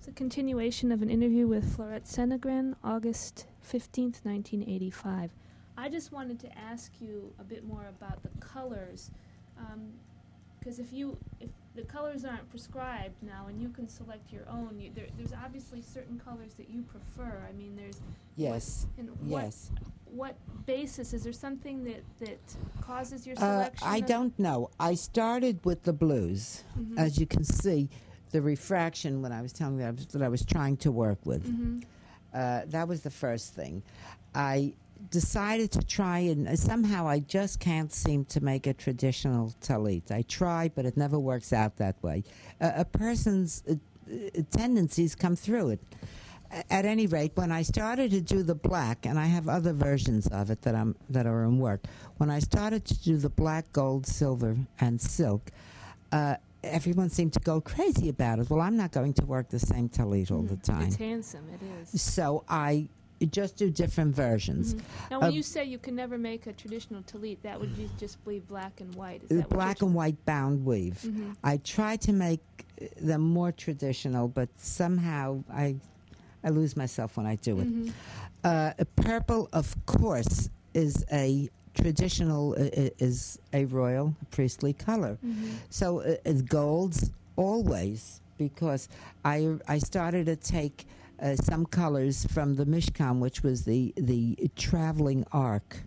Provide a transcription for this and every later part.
It's a continuation of an interview with Florette Senegren, August 15th, 1985. I just wanted to ask you a bit more about the colors, because if the colors aren't prescribed now and you can select your own, there's obviously certain colors that you prefer. I mean, there's... Yes, yes. What basis? Is there something that causes your selection? I don't know. I started with the blues. Mm-hmm. As you can see, the refraction when I was telling you that I was trying to work with. Mm-hmm. That was the first thing. I decided to try, and somehow I just can't seem to make a traditional talit. I try, but it never works out that way. A person's tendencies come through it. At any rate, when I started to do the black, and I have other versions of it that are in work, when I started to do the black, gold, silver, and silk, everyone seemed to go crazy about it. Well, I'm not going to work the same talit all the time. It's handsome, it is. So I just do different versions. Mm-hmm. Now, when you say you can never make a traditional talit, that would just be black and white. Is that black and white bound weave. Mm-hmm. I try to make them more traditional, but somehow I lose myself when I do it. Mm-hmm. Purple, of course, is a traditional, is a royal priestly color. Mm-hmm. So golds always, because I started to take some colors from the Mishkan, which was the traveling ark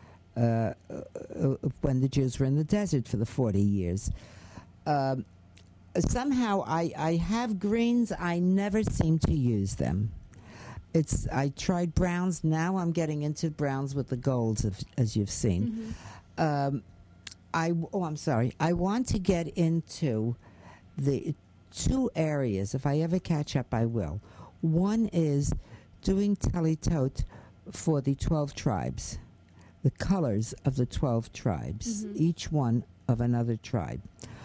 when the Jews were in the desert for the 40 years. Somehow I have greens. I never seem to use them. I tried browns. Now I'm getting into browns with the golds, as you've seen. Mm-hmm. I'm sorry. I want to get into the two areas. If I ever catch up, I will. One is doing talitot for the 12 tribes, the colors of the 12 tribes, mm-hmm. each one of another tribe.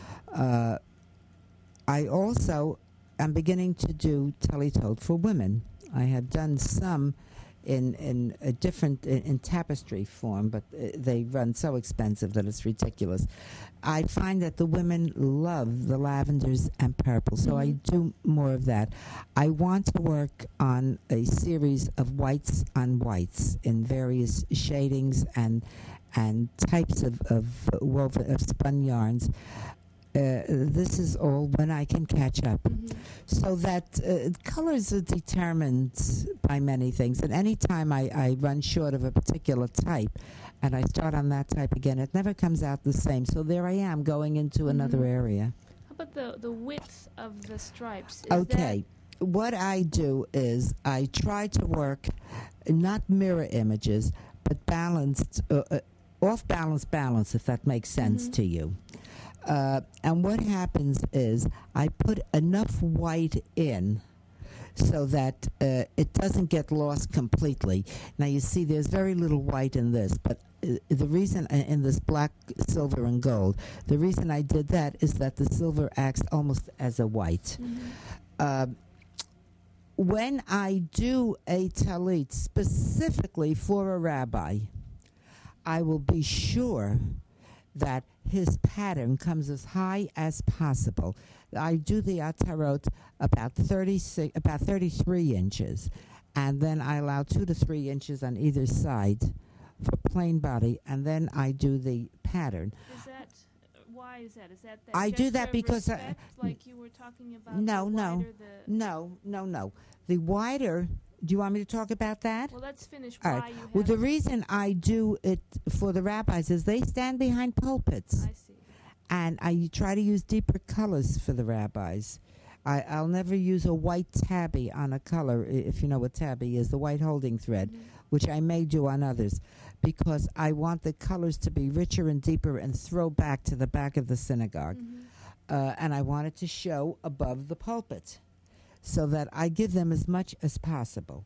I also am beginning to do talitot for women. I have done some in a different in tapestry form, but they run so expensive that it's ridiculous. I find that the women love the lavenders and purple, so I do more of that. I want to work on a series of whites on whites in various shadings and types of woven of spun yarns. This is all when I can catch up. Mm-hmm. So that colors are determined by many things. And any time I run short of a particular type and I start on that type again, it never comes out the same. So there I am going into another area. How about the width of the stripes? Okay. What I do is I try to work not mirror images, but balanced, off-balance, if that makes sense to you. And what happens is I put enough white in so that it doesn't get lost completely. Now, you see, there's very little white in this, but the reason in this black, silver, and gold, the reason I did that is that the silver acts almost as a white. Mm-hmm. When I do a talit specifically for a rabbi, I will be sure that his pattern comes as high as possible. I do the atarot about 33 inches, and then I allow 2 to 3 inches on either side for plain body, and then I do the pattern. Why is that? Is that I do that because like you were talking about? No. The wider. Do you want me to talk about that? Well, let's finish. All Why right. you have Well, the reason I do it for the rabbis is they stand behind pulpits. I see. And I try to use deeper colors for the rabbis. I'll never use a white tabby on a color, if you know what tabby is, the white holding thread, which I may do on others, because I want the colors to be richer and deeper and throw back to the back of the synagogue. And I want it to show above the pulpit, so that I give them as much as possible.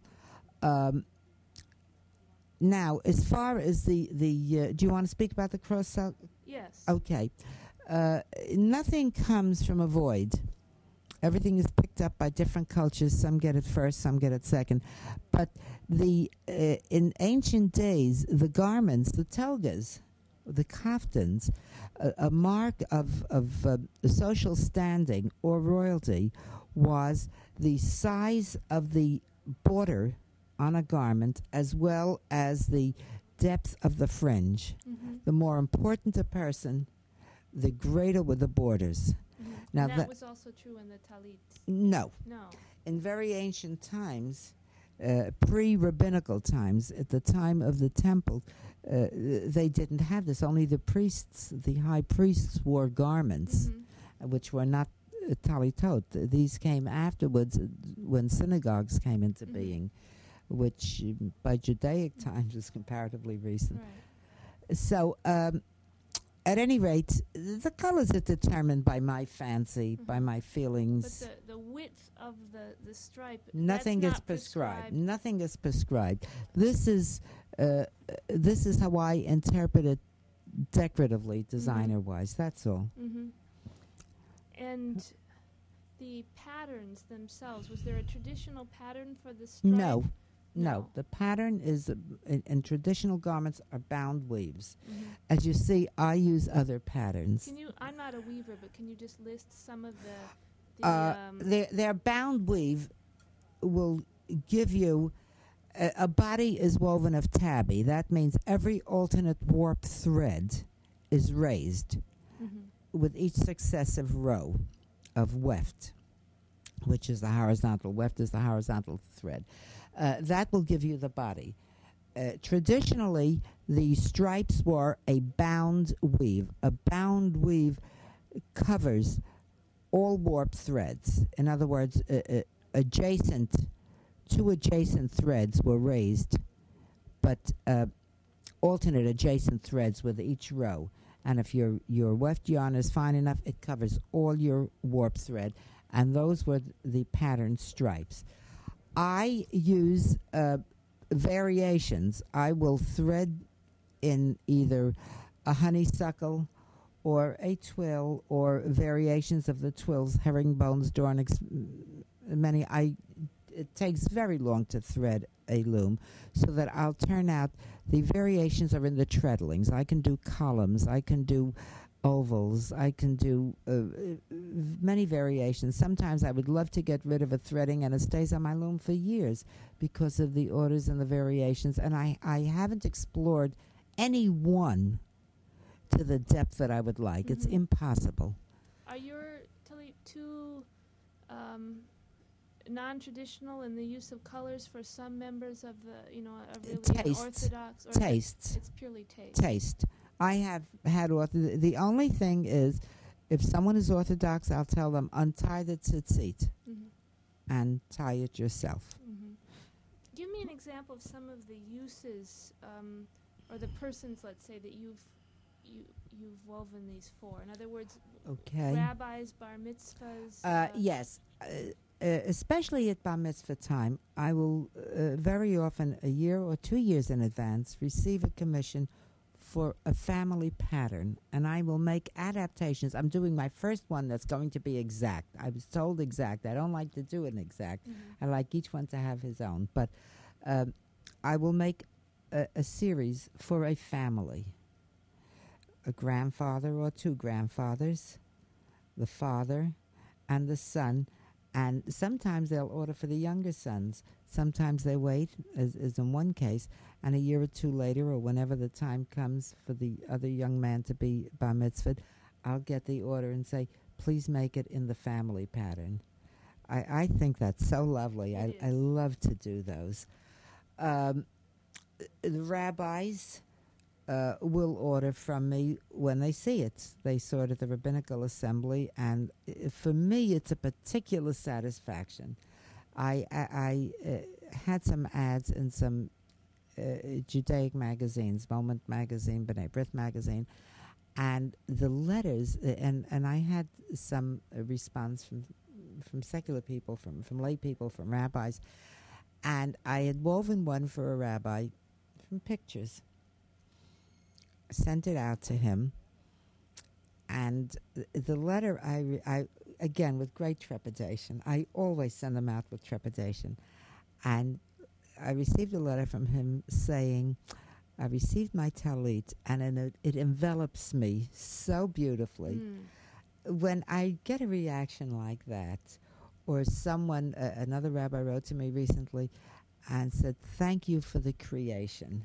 Now, as far as the do you want to speak about the cross cell? Yes. Okay. Nothing comes from a void. Everything is picked up by different cultures. Some get it first, some get it second. But in ancient days, the garments, the togas, the kaftans, a mark of social standing or royalty, was the size of the border on a garment as well as the depth of the fringe. Mm-hmm. The more important a person, the greater were the borders. Mm-hmm. Now And that was also true in the talits. No. No. In very ancient times, pre-rabbinical times, at the time of the temple, they didn't have this. Only the priests, the high priests, wore garments, Mm-hmm. which were not talitot. These came afterwards when synagogues came into Mhm. being, which by Judaic times is comparatively recent. Right. So, at any rate, the colors are determined by my fancy, by Mhm. my feelings. But the width of the stripe, Nothing that's is not prescribed. Nothing is prescribed. This is how I interpret it decoratively, designer-wise. That's all. Mm-hmm. And the patterns themselves, was there a traditional pattern for the stripe? No. No. The pattern is in traditional garments are bound weaves. Mhm. As you see, I use other patterns. Can you? I'm not a weaver, but can you just list some of the Their bound weave will give you a body is woven of tabby. That means every alternate warp thread is raised Mhm. with each successive row of weft, which is the horizontal. Weft is the horizontal thread. That will give you the body. Traditionally, the stripes were a bound weave. A bound weave covers all warp threads. In other words, two adjacent threads were raised, but alternate adjacent threads with each row. And if your weft yarn is fine enough, it covers all your warp thread. And those were the pattern stripes. I use variations. I will thread in either a honeysuckle or a twill or variations of the twills, herringbones, dornix, many. It takes very long to thread a loom, so that I'll turn out the variations are in the treadlings. I can do columns. I can do ovals. I can do many variations. Sometimes I would love to get rid of a threading and it stays on my loom for years because of the orders and the variations. And I haven't explored any one to the depth that I would like. It's Mhm. impossible. Are your talit too non-traditional in the use of colors for some members of the, of really Tastes. Orthodox? Or Tastes. It's purely taste. Taste. I have had the only thing is, if someone is Orthodox, I'll tell them untie the tzitzit Mhm. and tie it yourself. Mhm. Give me an example of some of the uses, or the persons, let's say, that you've woven these for. In other words, Okay. rabbis, bar mitzvahs. Yes. Especially at Bar Mitzvah time, I will very often, a year or 2 years in advance, receive a commission for a family pattern, and I will make adaptations. I'm doing my first one that's going to be exact. I was told exact. I don't like to do an exact. Mhm. I like each one to have his own. But I will make a series for a family. A grandfather or two grandfathers, the father and the son, and sometimes they'll order for the younger sons. Sometimes they wait, as in one case, and a year or two later, or whenever the time comes for the other young man to be bar mitzvahed, I'll get the order and say, please make it in the family pattern. I think that's so lovely. It I is. love to do those. The rabbis will order from me when they see it. They saw it at the Rabbinical Assembly, and for me, it's a particular satisfaction. I had some ads in some Judaic magazines, Moment Magazine, B'nai B'rith Magazine, and the letters, and I had some response from secular people, from lay people, from rabbis, and I had woven one for a rabbi from pictures. Sent it out to him, and the letter I again with great trepidation. I always send them out with trepidation, and I received a letter from him saying, "I received my talit, and it envelops me so beautifully." Mm. When I get a reaction like that, or someone, another rabbi wrote to me recently and said, "Thank you for the creation."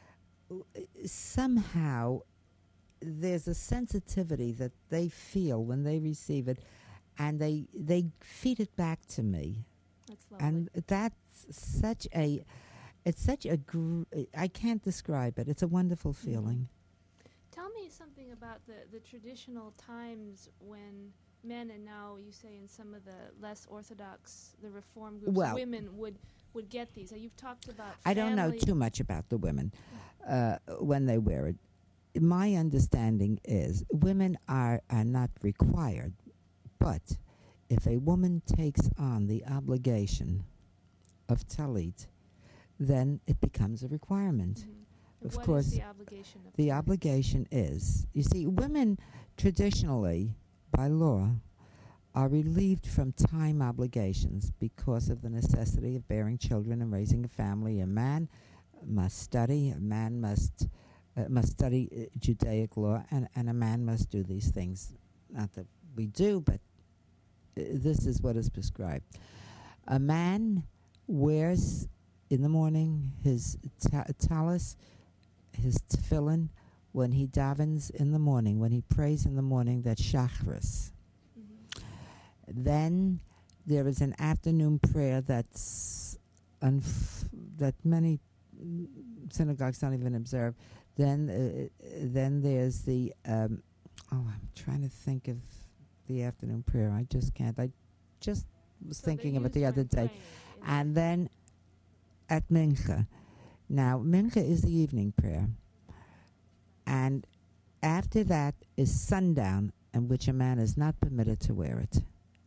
Somehow, there's a sensitivity that they feel when they receive it, and they feed it back to me. That's lovely. And that's such a, it's such a, I can't describe it. It's a wonderful feeling. Tell me something about the traditional times when men, and now you say in some of the less orthodox, the reform groups, Well, women would get these. You've talked about I don't know family- too much about the women when they wear it. My understanding is women are not required, but if a woman takes on the obligation of talit, then it becomes a requirement. Mhm. Of What course, is the obligation of the talit? obligation is, you see, women traditionally, by law, are relieved from time obligations because of the necessity of bearing children and raising a family. A man must study, a man must study Judaic law, and a man must do these things. Not that we do, but this is what is prescribed. A man wears in the morning his talis, his tefillin, when he davens in the morning, when he prays in the morning, that's shachris. Mhm. Then there is an afternoon prayer that's that many synagogues don't even observe. Then there's the I'm trying to think of the afternoon prayer. I just can't. I just was So they thinking of it use the other during day. praying And then at mincha. Now mincha is the evening prayer, and after that is sundown, in which a man is not permitted to wear it.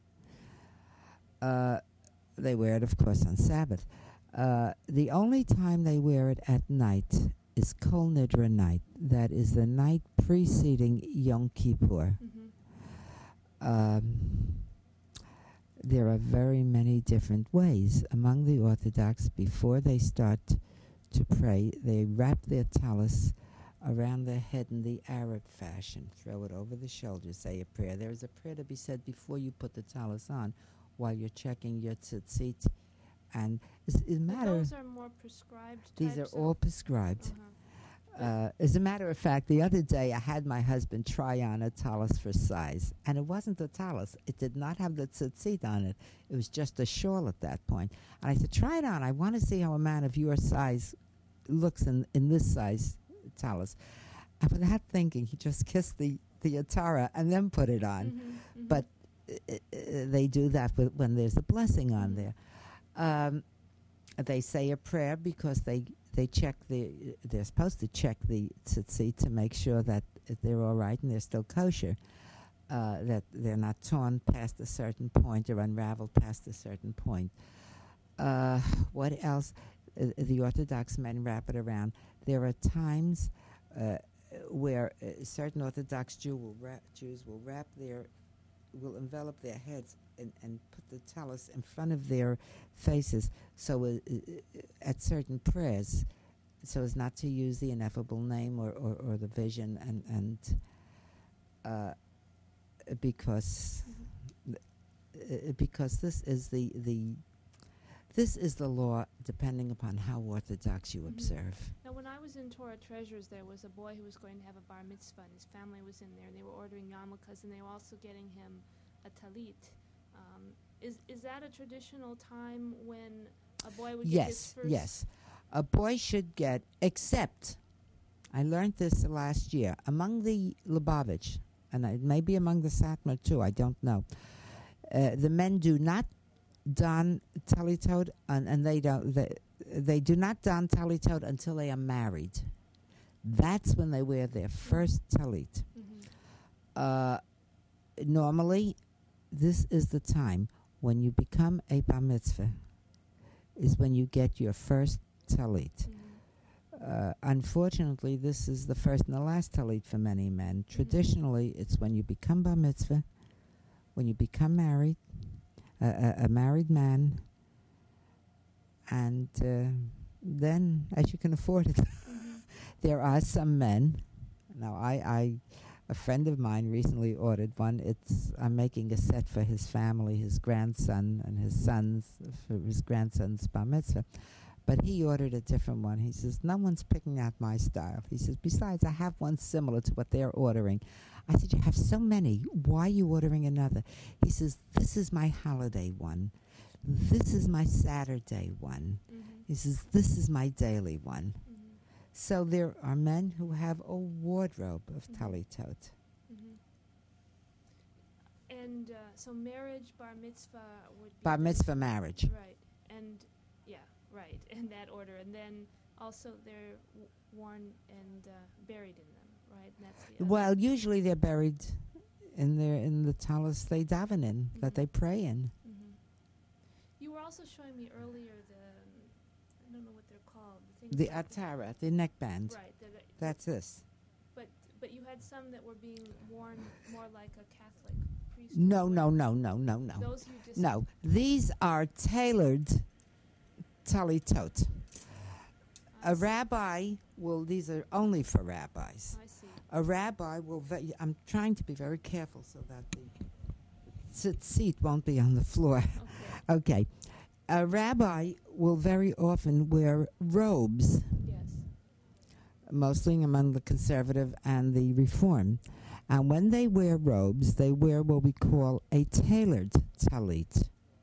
They wear it, of course, on Sabbath. The only time they wear it at night is Kol Nidra night. That is the night preceding Yom Kippur. There are very many different ways. Among the Orthodox, before they start to pray, they wrap their talis around their head in the Arab fashion, throw it over the shoulders, say a prayer. There is a prayer to be said before you put the talis on, while you're checking your tzitzit. And it's a But matter. those are more prescribed. These are types all of, prescribed. uh-huh. As a matter of fact, the other day I had my husband try on a talis for size, and it wasn't a talis. It did not have the tzitzit on it. It was just a shawl at that point. And I said, try it on. I want to see how a man of your size looks in this size talis. And without thinking, he just kissed the atara and then put it on. Mhm, mhm. But they do that when there's a blessing on Mhm. there. They say a prayer because they check they're supposed to check the tzitzit to make sure that they're all right and they're still kosher, that they're not torn past a certain point or unraveled past a certain point. What else? The Orthodox men wrap it around. There are times where certain Orthodox Jews will envelop their heads and put the talis in front of their faces, so at certain prayers, so as not to use the ineffable name or the vision, and because this is the law, depending upon how Orthodox you Mhm. observe. Now, when I was in Torah Treasures, there was a boy who was going to have a bar mitzvah, and his family was in there, and they were ordering yarmulkes, and they were also getting him a talit. Is that a traditional time when a boy would get his Yes, first? yes. A boy should get, except, I learned this last year, among the Lubavitch, and it may be among the Satmar too, I don't know. The men do not don talitot, and they do not don talitot until they are married. That's when they wear their first talit. Mhm. Normally, this is the time when you become a bar mitzvah, is when you get your first talit. Mhm. Unfortunately, this is the first and the last talit for many men. Traditionally, it's when you become bar mitzvah, when you become married, a married man, and then, as you can afford it, Mhm. there are some men. Now, A friend of mine recently ordered one. I'm making a set for his family, his grandson and his sons, for his grandson's bar mitzvah. But he ordered a different one. He says, no one's picking out my style. He says, besides, I have one similar to what they're ordering. I said, you have so many. Why are you ordering another? He says, this is my holiday one. This is my Saturday one. He says, this is my daily one. So there are men who have a wardrobe of talitot. And so marriage, bar mitzvah would be... Bar mitzvah marriage. Right. And, yeah, right, in that order. And then also they're worn and buried in them, right? And that's the other. Well, usually they're buried in the talis they daven in, that they pray in. You were also showing me earlier I don't know what they're called. The like atara, the neckband. right. That's this. But you had some that were being worn more like a Catholic priest. No. Those you just... No, these are tailored talitot. A rabbi these are only for rabbis. I see. A rabbi will, I'm trying to be very careful so that the seat won't be on the floor. Okay. A rabbi will very often wear robes, Yes. mostly among the conservative and the reform. And when they wear robes, they wear what we call a tailored talit,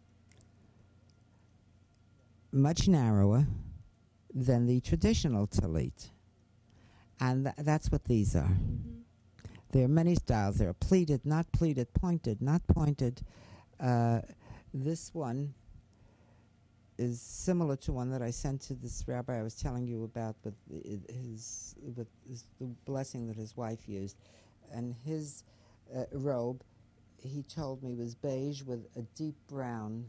much narrower than the traditional talit. And that's what these are. There are many styles. There are pleated, not pleated, pointed, not pointed. This one is similar to one that I sent to this rabbi I was telling you about with the blessing that his wife used. And his robe, he told me, was beige with a deep brown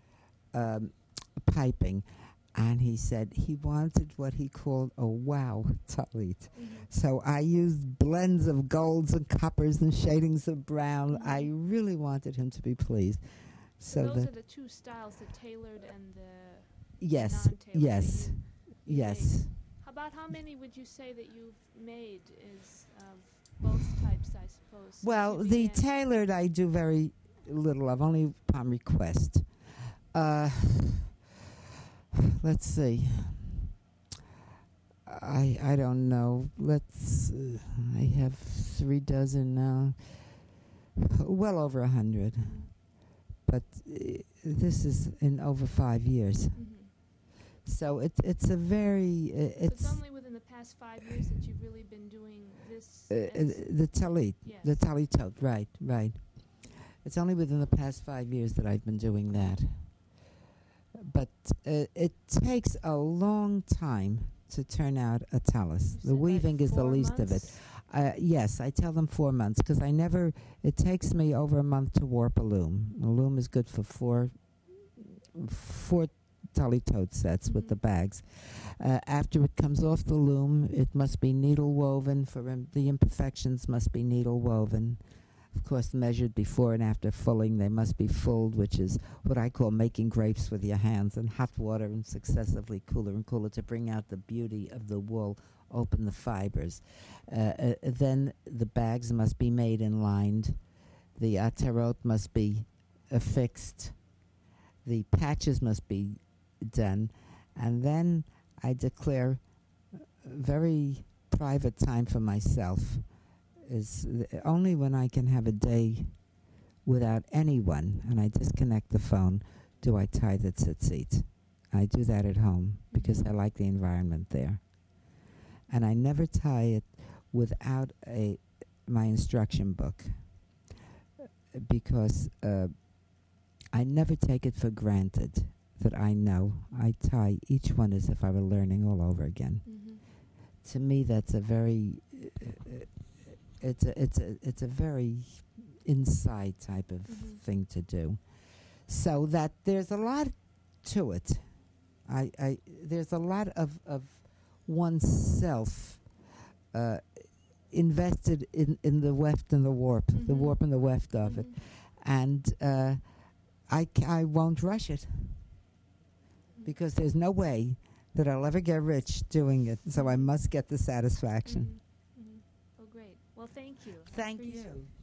piping. And he said he wanted what he called a wow talit. So I used blends of golds and coppers and shadings of brown. I really wanted him to be pleased. So those are the two styles, the tailored and the yes, non-tailored. yes, yes. How many would you say that you've made is of both types, I suppose? Well, the tailored I do very little of, only upon request. Let's see. I don't know. I have 3 dozen now. Well over 100. But this is in over 5 years. So it's a very... it's only within the past 5 years that you've really been doing this? The talit. Yes. The talitot, right. It's only within the past 5 years that I've been doing that. But it takes a long time to turn out a talis. The weaving like is the least of it. Yes, I tell them 4 months because it takes me over a month to warp a loom. A loom is good for four talitot sets with the bags. After it comes off the loom, it must be needle woven. The imperfections must be needle woven. Of course, measured before and after fulling, they must be fulled, which is what I call making grapes with your hands in hot water and successively cooler and cooler to bring out the beauty of the wool, open the fibers. Then the bags must be made and lined. The atarot must be affixed. The patches must be done. And then I declare very private time for myself. Is only when I can have a day without anyone and I disconnect the phone do I tie the tzitzit. I do that at home because I like the environment there. And I never tie it without my instruction book because I never take it for granted that I know. I tie each one as if I were learning all over again. To me, that's a very... It's a very inside type of thing to do. So that there's a lot to it. There's a lot of oneself invested in the weft and the warp, the warp and the weft of it, and I won't rush it because there's no way that I'll ever get rich doing it. So I must get the satisfaction. Well, thank you. I Thank appreciate you.